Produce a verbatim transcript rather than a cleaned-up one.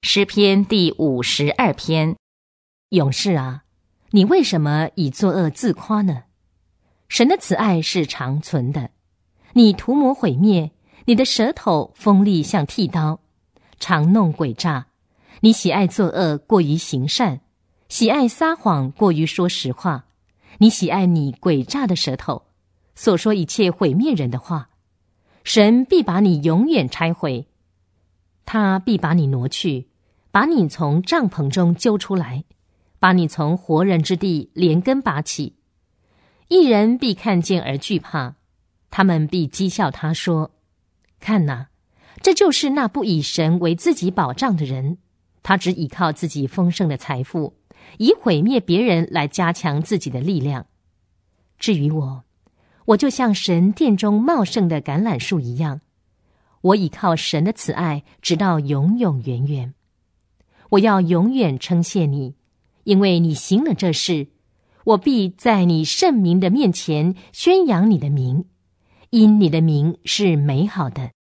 诗篇第五十二篇。 勇士啊，你为什么以作恶自夸呢？神的慈爱是长存的。你涂抹毁灭，你的舌头锋利像剃刀，常弄诡诈。你喜爱作恶过于行善，喜爱撒谎过于说实话。你喜爱你诡诈的舌头，所说一切毁灭人的话。神必把你永远拆毁，他必把你挪去，把你从帐篷中揪出来，把你从活人之地连根拔起。一人必看见而惧怕，他们必讥笑他说：看哪，这就是那不以神为自己保障的人，他只倚靠自己丰盛的财富，以毁灭别人来加强自己的力量。至于我，我就像神殿中茂盛的橄榄树一样，我倚靠神的慈爱，直到永永远远。我要永远称谢你，因为你行了这事，我必在你圣名的面前宣扬你的名，因你的名是美好的。